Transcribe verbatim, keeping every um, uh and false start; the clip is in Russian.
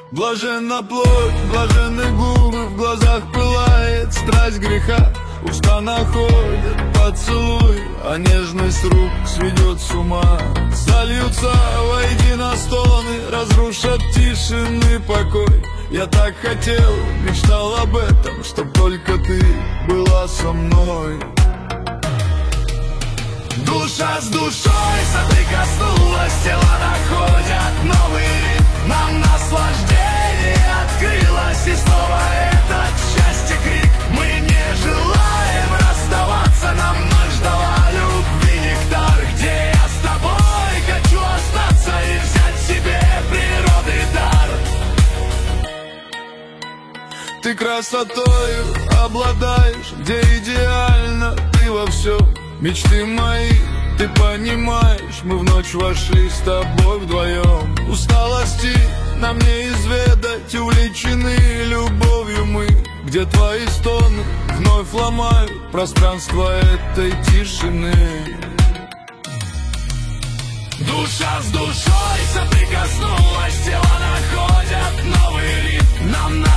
Блаженна плоть, блаженны губы, в глазах пылает страсть греха. Уста находят поцелуй, а нежность рук сведет с ума. Сольются воедино стоны, разрушат тишины покой. Я так хотел, мечтал об этом, чтоб только ты была со мной. Душа с душой соприкоснулась, тела находят новый ритм. Нам наслаждение открылось, и снова этот счастье крик. Мы не желаем расставаться, нам ночь дала любви нектар, где я с тобой хочу остаться и взять себе природы дар. Ты красотою обладаешь, где идеально ты во всем. Мечты мои, ты понимаешь, мы в ночь вошли с тобой вдвоем. Усталости нам не изведать, увлечены любовью мы, где твои стоны вновь ломают пространство этой тишины. Душа с душой соприкоснулась, тела находят новый ритм. Нам надо